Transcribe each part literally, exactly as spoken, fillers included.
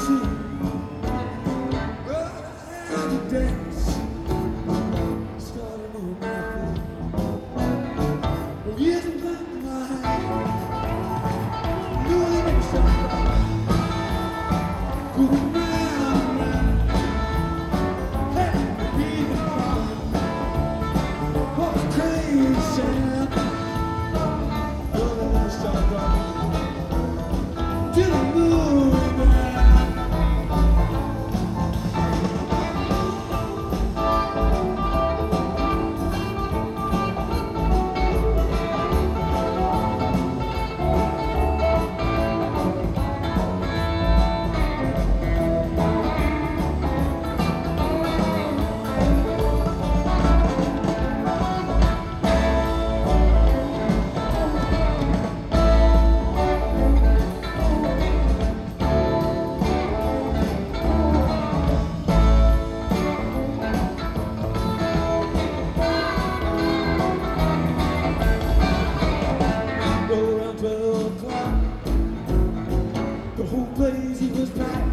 The whole place it was packed.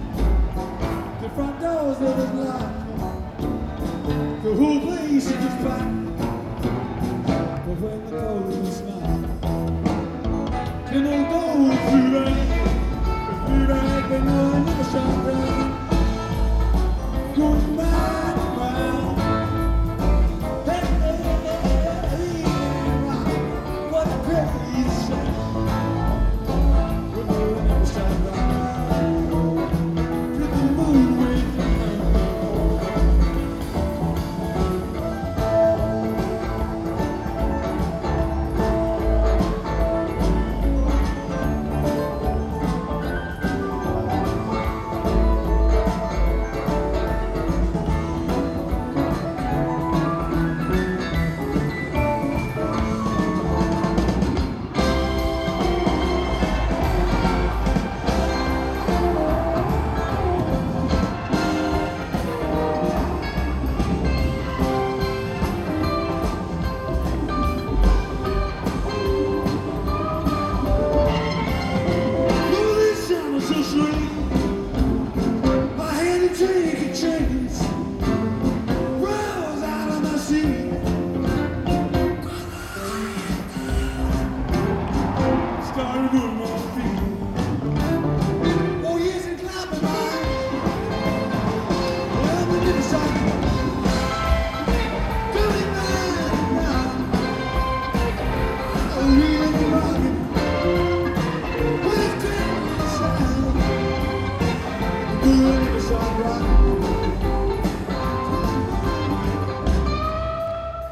The front doors were locked. The whole place it was packed. But when the police knocked, you know those flew back, they flew back, they know they never shot down. Going round and round. Hey, hey, hey, hey, what a crazy sound. Good, it's all right.